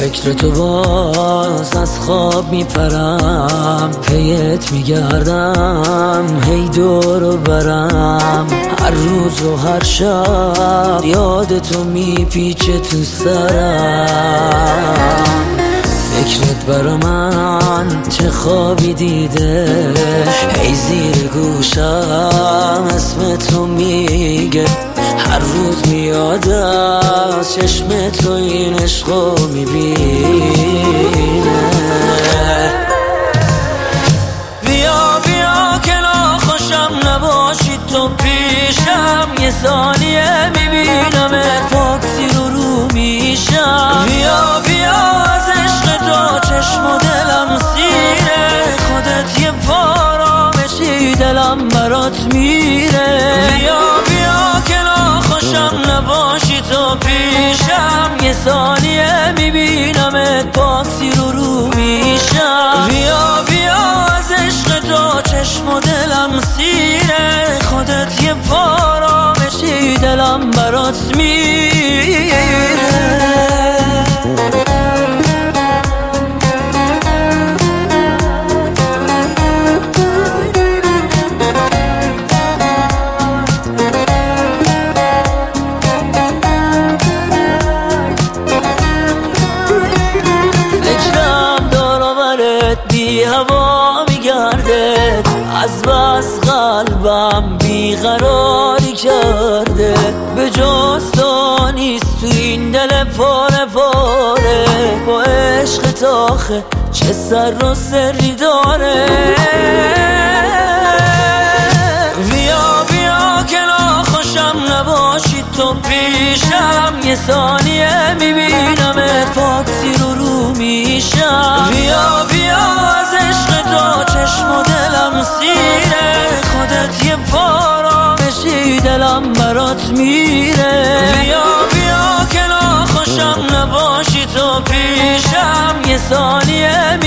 فکر تو باز از خواب میپرم، پیت میگردم هی دور و برم، هر روز و هر شب یاد تو میپیچه تو سرم. فکرت برا من چه خوابی دیده، هی زیر گوشم اسم تو میگه، هر روز میاد از چشم تو این عشقو میبینه. بیا بیا که ناخوشم نباشی تو پیشم، یه ثانیه میبینمت پاکسی رو میشم. بیا بیا از عشق تو چشم و دلم سیره، خودت یه پارامشی دلم برات میره. بیا بیا که ناخوشم نباشی تو پیشم، یه ثانیه میبینمت پاکسی رو میشم. بیا بیا از عشق تو چشم و دلم سیره، خودت یه پارامشی دلم برات میره. بی هوا میگرده، از بس قلبم بیقراری کرده، به جز تو نیست تو این دل پاره پاره، با عشق تاخه چه سر و سری داره. بیا بیا که ناخوشم نباشی تو پیشم، یه ثانیه میبینمت پاکسی رو میشم. بیا بیا از عشق تو چشم و دلم سیره، خودت یه پارامشی دلم برات میره. بیا بیا که ناخوشم نباشی تو پیشم، یه ثانیه